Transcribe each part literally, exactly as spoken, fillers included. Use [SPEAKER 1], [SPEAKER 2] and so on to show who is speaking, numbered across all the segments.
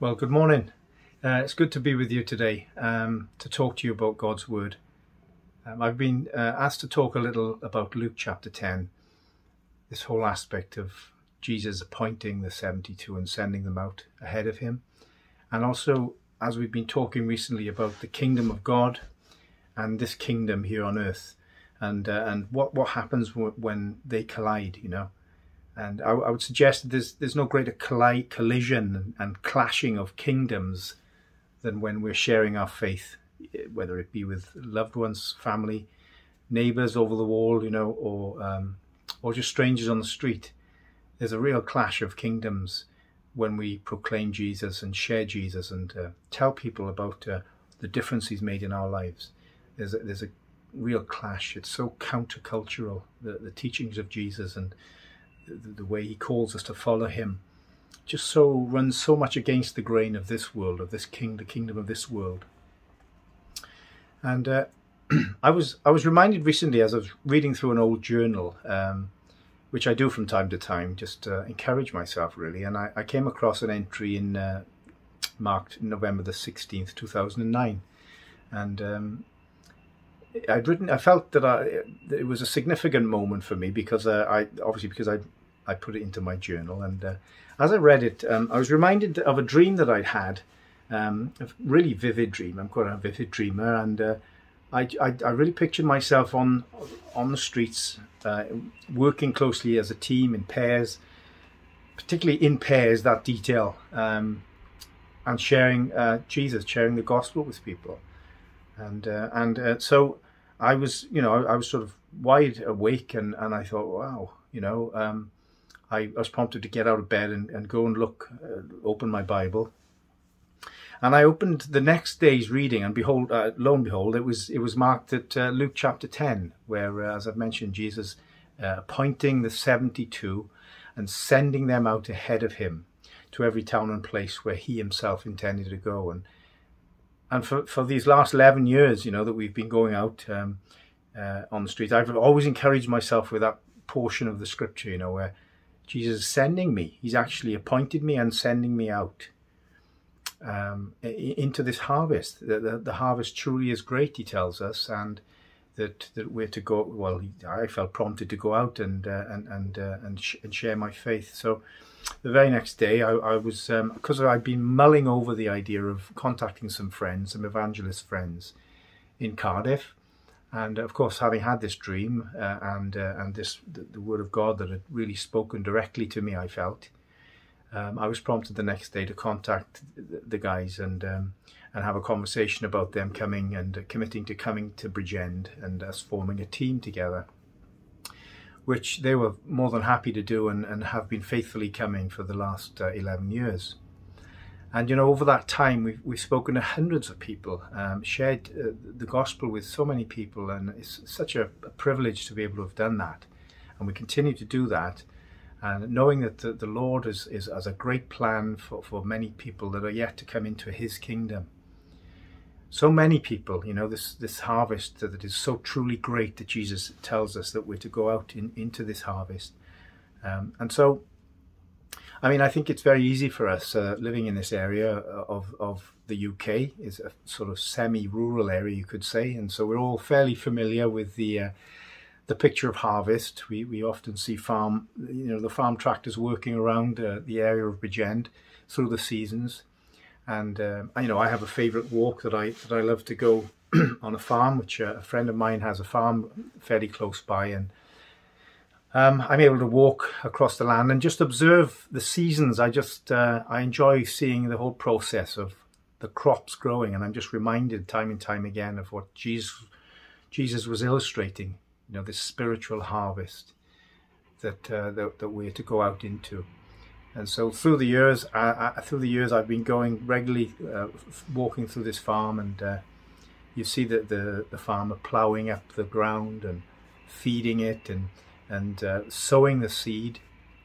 [SPEAKER 1] Well, good morning. Uh, it's good to be with you today um, to talk to you about God's Word. Um, I've been uh, asked to talk a little about Luke chapter ten, this whole aspect of Jesus appointing the seventy-two and sending them out ahead of him. And also, as we've been talking recently about the kingdom of God and this kingdom here on earth, and uh, and what, what happens w when they collide, you know. And I, I would suggest that there's, there's no greater colli collision and, and clashing of kingdoms than when we're sharing our faith, whether it be with loved ones, family, neighbours over the wall, you know, or, um, or just strangers on the street. There's a real clash of kingdoms when we proclaim Jesus and share Jesus and uh, tell people about uh, the difference he's made in our lives. There's a, there's a real clash. It's so countercultural, the, the teachings of Jesus and the, the way he calls us to follow him just so runs so much against the grain of this world, of this king, the kingdom of this world. And uh, I was I was reminded recently as I was reading through an old journal, um, which I do from time to time, just to encourage myself really, and I, I came across an entry in uh, marked November the sixteenth, two thousand nine, and um, I'd written. I felt that, I, that it was a significant moment for me because uh, I obviously because I I put it into my journal, and uh, as I read it, um, I was reminded of a dream that I'd had, um, a really vivid dream. I'm quite a vivid dreamer, and uh, I, I I really pictured myself on on the streets, uh, working closely as a team in pairs, particularly in pairs. That detail, um, and sharing uh, Jesus, sharing the gospel with people, and uh, and uh, so. I was, you know, I was sort of wide awake, and, and I thought, wow, you know, um, I, I was prompted to get out of bed and, and go and look, uh, open my Bible. And I opened the next day's reading, and behold, uh, lo and behold, it was it was marked at uh, Luke chapter ten, where, uh, as I've mentioned, Jesus uh, appointing the seventy-two and sending them out ahead of him to every town and place where he himself intended to go. And And for, for these last eleven years, you know, that we've been going out um, uh, on the street, I've always encouraged myself with that portion of the scripture, you know, where Jesus is sending me. He's actually appointed me and sending me out um, into this harvest. The, the, the harvest truly is great, he tells us, and that, that we're to go, well, I felt prompted to go out and uh, and and, uh, and, sh and share my faith. So the very next day, I, I was, um, because I'd been mulling over the idea of contacting some friends, some evangelist friends in Cardiff. And of course, having had this dream uh, and uh, and this the, the word of God that had really spoken directly to me, I felt, um, I was prompted the next day to contact the, the guys and um, and have a conversation about them coming and uh, committing to coming to Bridgend and us forming a team together, which they were more than happy to do and, and have been faithfully coming for the last uh, eleven years. And, you know, over that time, we've, we've spoken to hundreds of people, um, shared uh, the gospel with so many people, and it's such a, a privilege to be able to have done that. And we continue to do that, and knowing that the, the Lord is, is has a great plan for, for many people that are yet to come into his kingdom. So many people, you know, this, this harvest that is so truly great that Jesus tells us that we're to go out in, into this harvest. Um, and so, I mean, I think it's very easy for us uh, living in this area of, of the U K. Is a sort of semi-rural area, you could say. And so we're all fairly familiar with the uh, the picture of harvest. We, we often see farm, you know, the farm tractors working around uh, the area of Bridgend through the seasons. And, um, you know, I have a favourite walk that I, that I love to go on a farm, which uh, a friend of mine has a farm fairly close by. And um, I'm able to walk across the land and just observe the seasons. I just, uh, I enjoy seeing the whole process of the crops growing. And I'm just reminded time and time again of what Jesus, Jesus was illustrating, you know, this spiritual harvest that, uh, that, that we're to go out into. And so through the years, I, I, through the years, I've been going regularly, uh, walking through this farm, and uh, you see that the the farmer ploughing up the ground and feeding it, and and uh, sowing the seed,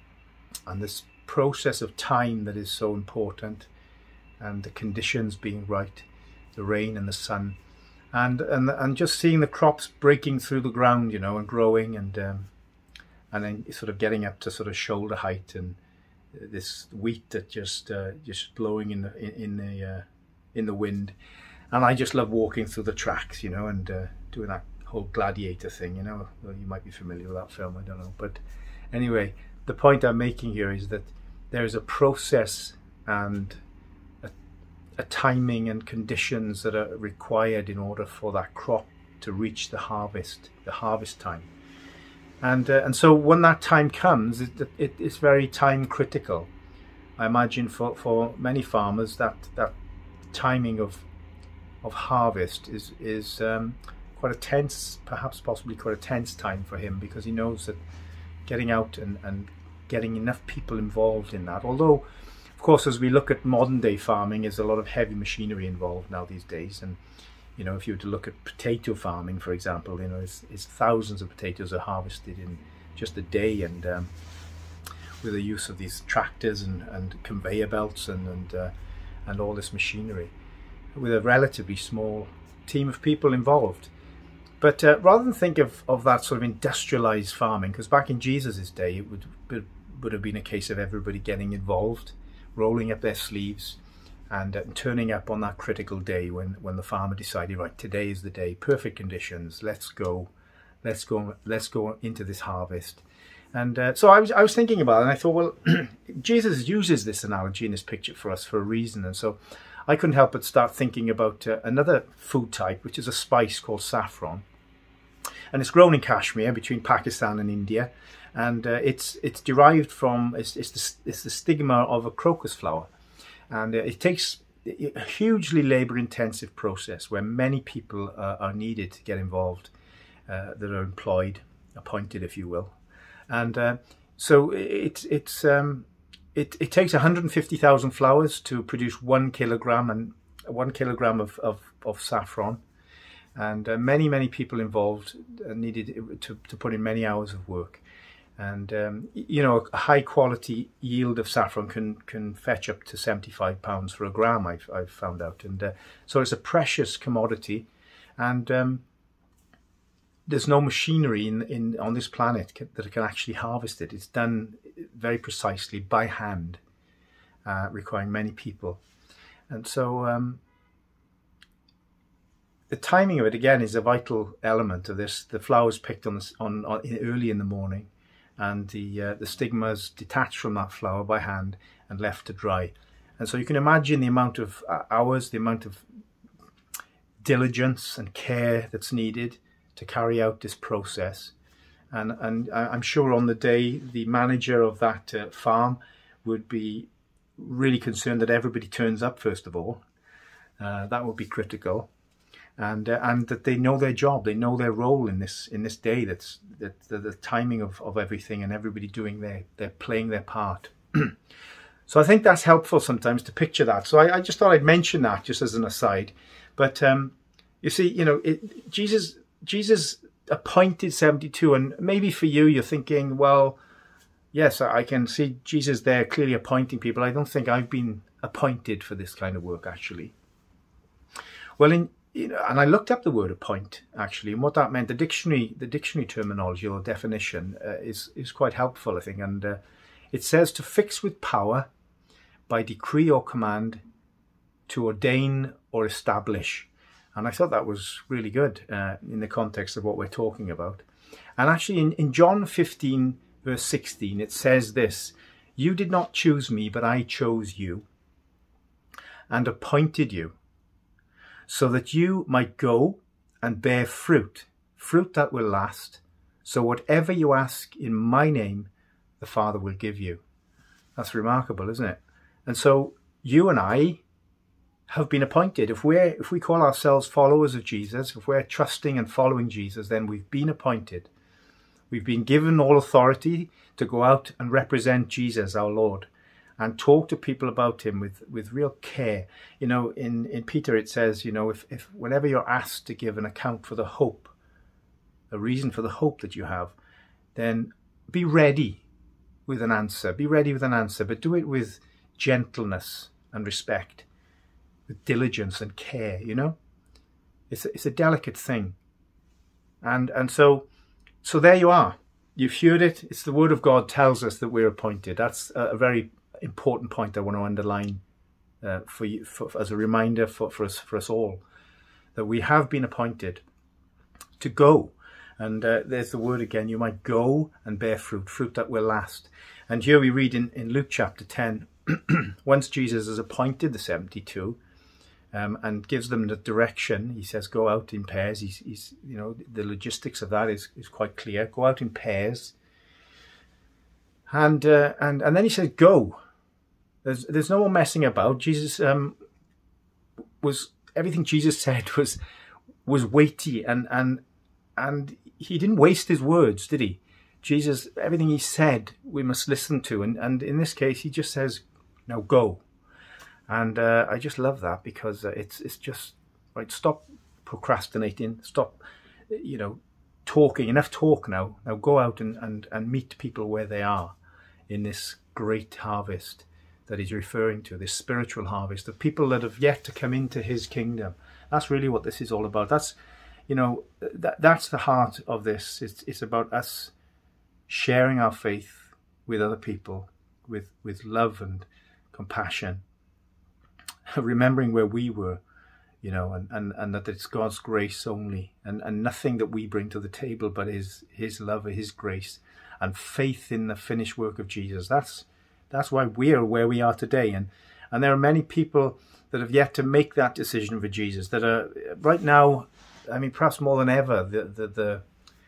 [SPEAKER 1] and this process of time that is so important, and the conditions being right, the rain and the sun, and and and just seeing the crops breaking through the ground, you know, and growing, and um, and then sort of getting up to sort of shoulder height, and this wheat that just uh, just blowing in the in, in the uh, in the wind, and I just love walking through the tracks, you know, and uh, doing that whole gladiator thing, you know. Well, you might be familiar with that film, I don't know, but anyway, the point I'm making here is that there is a process and a, a timing and conditions that are required in order for that crop to reach the harvest, the harvest time. And uh, and so when that time comes, it, it, it's very time critical. I imagine for, for many farmers that that timing of of harvest is is um, quite a tense, perhaps possibly quite a tense time for him, because he knows that getting out and, and getting enough people involved in that. Although, of course, as we look at modern day farming, there's a lot of heavy machinery involved now these days. And you know, if you were to look at potato farming, for example, you know, it's, it's thousands of potatoes are harvested in just a day, and um, with the use of these tractors and, and conveyor belts and and, uh, and all this machinery, with a relatively small team of people involved. But uh, rather than think of, of that sort of industrialized farming, because back in Jesus's day, it would, would, would have been a case of everybody getting involved, rolling up their sleeves, and uh, turning up on that critical day when, when the farmer decided, right, today is the day, perfect conditions, let's go, let's go, let's go into this harvest. And uh, so I was, I was thinking about it, and I thought, well, Jesus uses this analogy in this picture for us for a reason. And so I couldn't help but start thinking about uh, another food type, which is a spice called saffron. And it's grown in Kashmir between Pakistan and India. And uh, it's it's derived from, it's, it's, the, it's the stigma of a crocus flower. And uh, it takes a hugely labor-intensive process where many people uh, are needed to get involved, uh, that are employed, appointed, if you will. And uh, so it, it's, um, it, it takes one hundred fifty thousand flowers to produce one kilogram and one kilogram of, of, of saffron. And uh, many, many people involved uh, needed to, to put in many hours of work. And, um, you know, a high quality yield of saffron can, can fetch up to seventy-five pounds for a gram, I've, I've found out. And uh, so it's a precious commodity. And um, there's no machinery in, in on this planet can, that can actually harvest it. It's done very precisely by hand, uh, requiring many people. And so um, the timing of it, again, is a vital element of this. The flowers picked on, this, on, on early in the morning, and the uh, the stigmas detached from that flower by hand and left to dry. And so you can imagine the amount of uh, hours, the amount of diligence and care that's needed to carry out this process. And, and I'm sure on the day, the manager of that uh, farm would be really concerned that everybody turns up, first of all. Uh, that would be critical. And uh, and that they know their job, they know their role in this in this day. That's that the, the timing of, of everything, and everybody doing their they're playing their part. So I think that's helpful sometimes to picture that. So I, I just thought I'd mention that just as an aside. But um, you see, you know, it, Jesus Jesus appointed seventy-two, and maybe for you, you're thinking, well, yes, I can see Jesus there clearly appointing people. I don't think I've been appointed for this kind of work, actually. Well, in You know, and I looked up the word appoint, actually, and what that meant. The dictionary, the dictionary terminology or definition uh, is is quite helpful, I think. And uh, it says to fix with power, by decree or command, to ordain or establish. And I thought that was really good uh, in the context of what we're talking about. And actually, in, in John fifteen, verse sixteen, it says this: "You did not choose me, but I chose you, and appointed you, so that you might go and bear fruit, fruit that will last. So whatever you ask in my name, the Father will give you." That's remarkable, isn't it? And so you and I have been appointed. If we're, if we call ourselves followers of Jesus, if we're trusting and following Jesus, then we've been appointed. We've been given all authority to go out and represent Jesus, our Lord, and talk to people about him with, with real care. You know, in, in Peter it says, you know, if, if whenever you're asked to give an account for the hope, a reason for the hope that you have, then be ready with an answer. Be ready with an answer, but do it with gentleness and respect, with diligence and care, you know. It's a, it's a delicate thing. And, and so, so there you are. You've heard it. It's the word of God tells us that we're appointed. That's a very important point I want to underline uh, for you, for, as a reminder for, for us, for us all, that we have been appointed to go. And uh, there's the word again, you might go and bear fruit, fruit that will last. And here we read in, in Luke chapter ten, once Jesus has appointed the seventy-two um, and gives them the direction, he says, go out in pairs. He's, he's you know, the logistics of that is, is quite clear. Go out in pairs. And, uh, and, and then he says, go. There's, there's no more messing about. Jesus um, was, everything Jesus said was, was weighty and, and, and he didn't waste his words, did he? Jesus, everything he said, we must listen to. And, and in this case, he just says, now go. And uh, I just love that, because uh, it's it's just, right, stop procrastinating. Stop, you know, talking. Enough talk now. Now go out and, and, and meet people where they are in this great harvest that he's referring to, this spiritual harvest of people that have yet to come into his kingdom. That's really what this is all about. That's, you know, that, that's the heart of this. It's, it's about us sharing our faith with other people, with, with love and compassion, remembering where we were, you know, and, and, and that it's God's grace only, and, and nothing that we bring to the table, but his, his love, his grace, and faith in the finished work of Jesus. That's, that's why we're where we are today. And, and there are many people that have yet to make that decision for Jesus, that are right now, I mean, perhaps more than ever, the, the, the,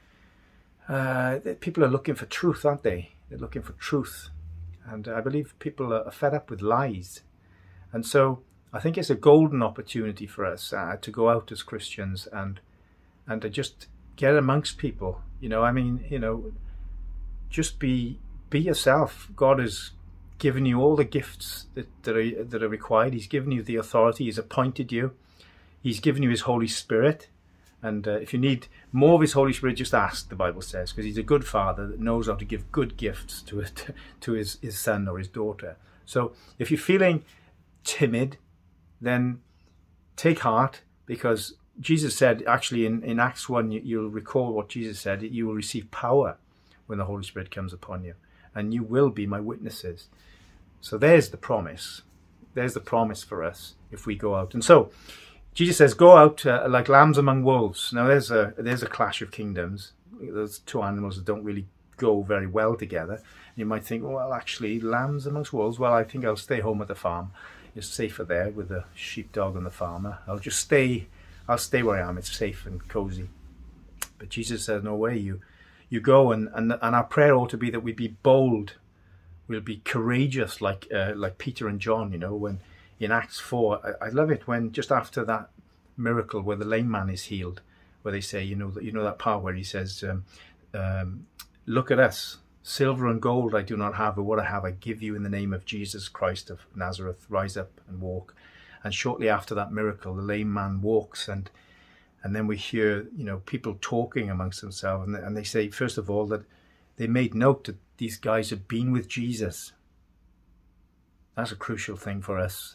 [SPEAKER 1] uh, the people are looking for truth, aren't they? They're looking for truth. And I believe people are fed up with lies. And so I think it's a golden opportunity for us uh, to go out as Christians and and to just get amongst people. You know, I mean, you know, just be be yourself. God has given you all the gifts that, that, are, that are required. He's given you the authority. He's appointed you. He's given you his Holy Spirit. And uh, if you need more of his Holy Spirit, just ask, the Bible says, because he's a good father that knows how to give good gifts to it, to his, his son or his daughter. So if you're feeling timid, then take heart, because Jesus said, actually in, in Acts one, you, you'll recall what Jesus said, you will receive power when the Holy Spirit comes upon you, and you will be my witnesses. So there's the promise. There's the promise for us if we go out. And so Jesus says, go out uh, like lambs among wolves. Now there's a there's a clash of kingdoms. Those two animals that don't really go very well together. You might think, well, actually, lambs amongst wolves. Well, I think I'll stay home at the farm. It's safer there with the sheepdog and the farmer. I'll just stay. I'll stay where I am. It's safe and cozy. But Jesus says, no way. You, you go, and and and our prayer ought to be that we be bold. We'll be courageous, like uh, like Peter and John. You know, when in Acts four, I, I love it when just after that miracle where the lame man is healed, where they say, you know, that you know that part where he says, um, um, "Look at us. Silver and gold I do not have, but what I have I give you in the name of Jesus Christ of Nazareth. Rise up and walk." And shortly after that miracle, the lame man walks, and and then we hear, you know, people talking amongst themselves, and, and they say, first of all, that they made note that these guys had been with Jesus. That's a crucial thing for us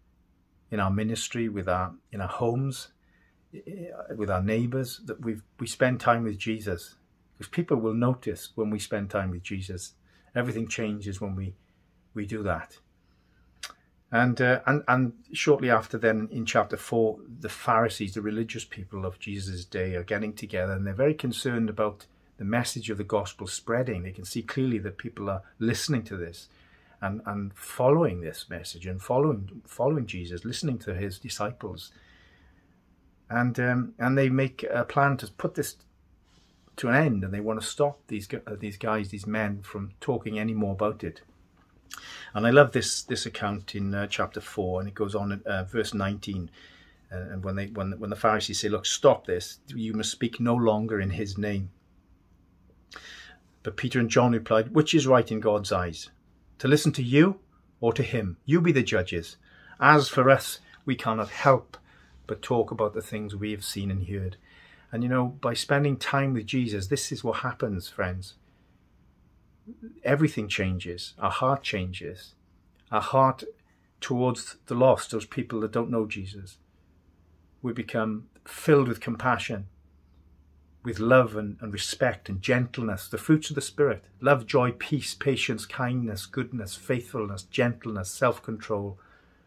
[SPEAKER 1] in our ministry, with our in our homes, with our neighbours, that we we spend time with Jesus. Because people will notice when we spend time with Jesus. Everything changes when we we do that. And uh, and and shortly after, then in chapter four, the Pharisees, the religious people of Jesus' day, are getting together, and they're very concerned about the message of the gospel spreading. They can see clearly that people are listening to this and and following this message and following following Jesus, listening to his disciples. And um, and they make a plan to put this to an end, and they want to stop these uh, these guys, these men, from talking any more about it. And I love this this account in uh, chapter four, and it goes on at uh, verse nineteen. Uh, and when they when when the Pharisees say, "Look, stop this! You must speak no longer in his name." But Peter and John replied, "Which is right in God's eyes, to listen to you or to him? You be the judges. As for us, we cannot help but talk about the things we have seen and heard." And you know, by spending time with Jesus, this is what happens, friends. Everything changes. Our heart changes. Our heart towards the lost, those people that don't know Jesus. We become filled with compassion. with love and, and respect and gentleness, the fruits of the Spirit: love, joy, peace, patience, kindness, goodness, faithfulness, gentleness, self-control.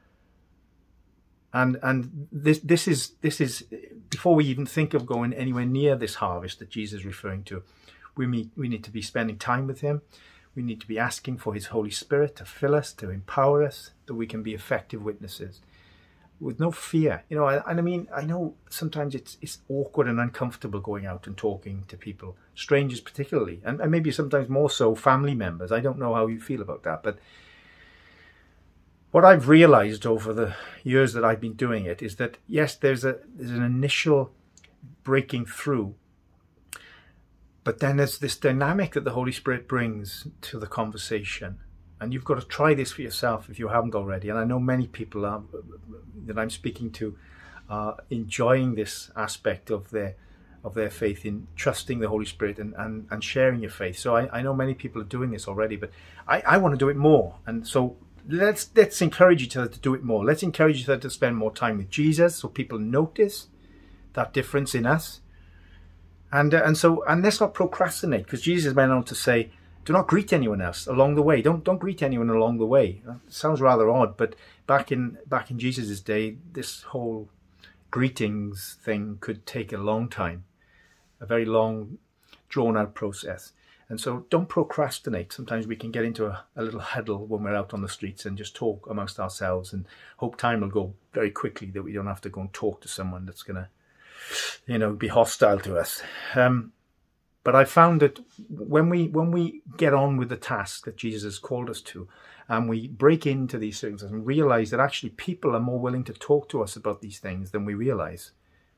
[SPEAKER 1] And and this this is this is before we even think of going anywhere near this harvest that Jesus is referring to, we need, we need to be spending time with him. We need to be asking for his Holy Spirit to fill us, to empower us, that we can be effective witnesses with no fear. You know, and I mean, I know sometimes it's it's awkward and uncomfortable going out and talking to people, strangers particularly, and, and maybe sometimes more so family members. I don't know how you feel about that, but what I've realized over the years that I've been doing it is that, yes, there's a there's an initial breaking through, but then there's this dynamic that the Holy Spirit brings to the conversation. And you've got to try this for yourself if you haven't already. And I know many people are, that I'm speaking to are enjoying this aspect of their of their faith in trusting the Holy Spirit and, and, and sharing your faith. So I, I know many people are doing this already, but I, I want to do it more. And so let's let's encourage each other to do it more. Let's encourage each other to spend more time with Jesus so people notice that difference in us. And uh, and so and let's not procrastinate, because Jesus went on to say, do not greet anyone else along the way. Don't don't greet anyone along the way. It sounds rather odd, but back in back in Jesus' day, this whole greetings thing could take a long time, a very long, drawn-out process. And so don't procrastinate. Sometimes we can get into a, a little huddle when we're out on the streets and just talk amongst ourselves and hope time will go very quickly, that we don't have to go and talk to someone that's going to, you know, be hostile to us. Um, But I found that when we when we get on with the task that Jesus has called us to, and we break into these circumstances and realize that actually people are more willing to talk to us about these things than we realize.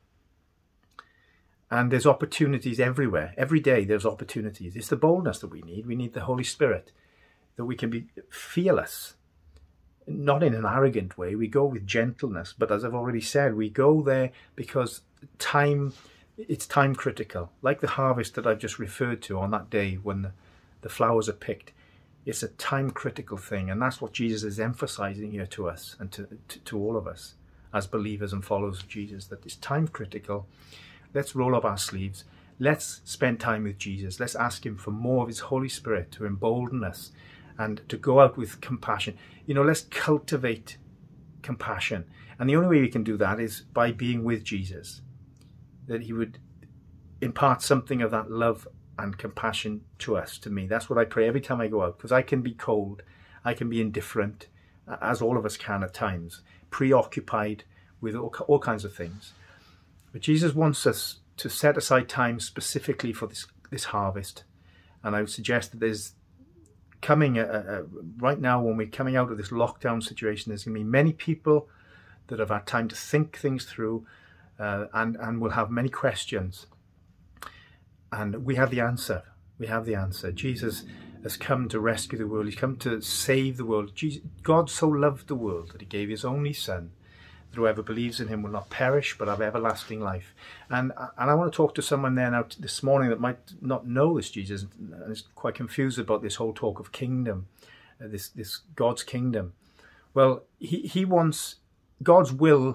[SPEAKER 1] And there's opportunities everywhere. Every day there's opportunities. It's the boldness that we need. We need the Holy Spirit, that we can be fearless, not in an arrogant way. We go with gentleness. But as I've already said, we go there because time... it's time critical, like the harvest that I've just referred to on that day when the, the flowers are picked. It's a time critical thing, and that's what Jesus is emphasizing here to us and to, to, to all of us as believers and followers of Jesus, that it's time critical. Let's roll up our sleeves. Let's spend time with Jesus. Let's ask him for more of his Holy Spirit to embolden us and to go out with compassion. You know, let's cultivate compassion. And the only way we can do that is by being with Jesus, that he would impart something of that love and compassion to us, to me. That's what I pray every time I go out, because I can be cold, I can be indifferent, as all of us can at times, preoccupied with all, all kinds of things. But Jesus wants us to set aside time specifically for this, this harvest. And I would suggest that there's coming, a, a, right now when we're coming out of this lockdown situation, there's going to be many people that have had time to think things through, Uh, and, and we'll have many questions. And we have the answer. We have the answer. Jesus has come to rescue the world. He's come to save the world. Jesus, God so loved the world that he gave his only son, that whoever believes in him will not perish but have everlasting life. And, and I want to talk to someone there now this morning that might not know this Jesus and is quite confused about this whole talk of kingdom, uh, this, this God's kingdom. Well, he, he wants, God's will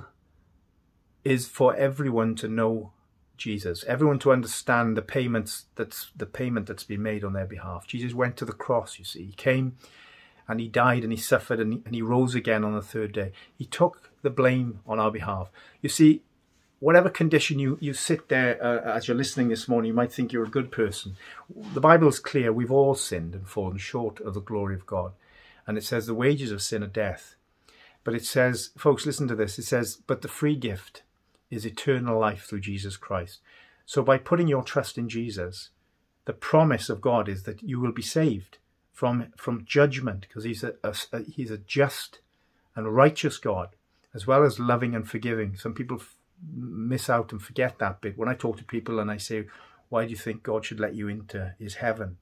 [SPEAKER 1] is for everyone to know Jesus, everyone to understand the payments that's the payment that's been made on their behalf. Jesus went to the cross, you see. He came and he died and he suffered and he, and he rose again on the third day. He took the blame on our behalf. You see, whatever condition you, you sit there uh, as you're listening this morning, you might think you're a good person. The Bible is clear. We've all sinned and fallen short of the glory of God. And it says the wages of sin are death. But it says, folks, listen to this. It says, but the free gift is eternal life through Jesus Christ. So by putting your trust in Jesus, the promise of God is that you will be saved from, from judgment, because he's a, a, a, he's a just and righteous God, as well as loving and forgiving. Some people f miss out and forget that bit. When I talk to people and I say, why do you think God should let you into his heaven?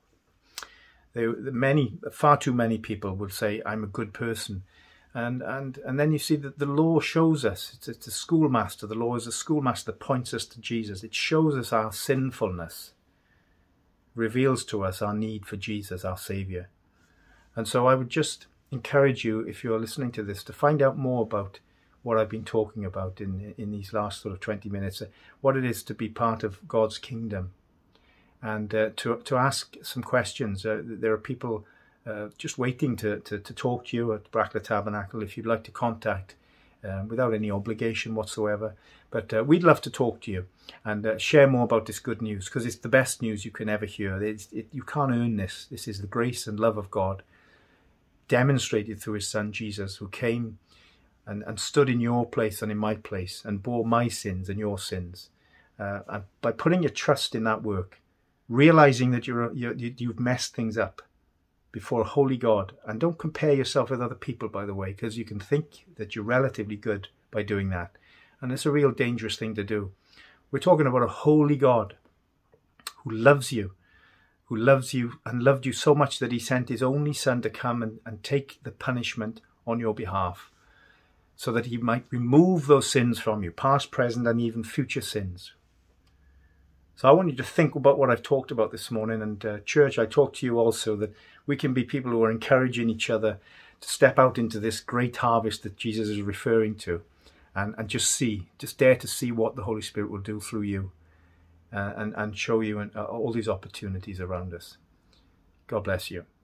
[SPEAKER 1] They, many, far too many people will say, I'm a good person. And, and, and then you see that the law shows us, it's, it's a schoolmaster, the law is a schoolmaster that points us to Jesus. It shows us our sinfulness, reveals to us our need for Jesus, our Saviour. And so I would just encourage you, if you're listening to this, to find out more about what I've been talking about in in these last sort of twenty minutes, what it is to be part of God's kingdom, and uh, to to ask some questions. Uh, there are people uh, just waiting to, to to talk to you at Brackla Tabernacle if you'd like to contact, um, without any obligation whatsoever. But uh, we'd love to talk to you and uh, share more about this good news, because it's the best news you can ever hear. It's, it, you can't earn this. This is the grace and love of God demonstrated through his son Jesus, who came and, and stood in your place and in my place and bore my sins and your sins. Uh, and by putting your trust in that work, realizing that you're, you're, you've messed things up before a holy God, and don't compare yourself with other people, by the way, because you can think that you're relatively good by doing that. And it's a real dangerous thing to do. We're talking about a holy God who loves you, who loves you and loved you so much that he sent his only son to come and, and take the punishment on your behalf, so that he might remove those sins from you, past, present, and even future sins. So I want you to think about what I've talked about this morning. And uh, church, I talk to you also that we can be people who are encouraging each other to step out into this great harvest that Jesus is referring to. And, and just see, just dare to see what the Holy Spirit will do through you, uh, and, and show you uh, all these opportunities around us. God bless you.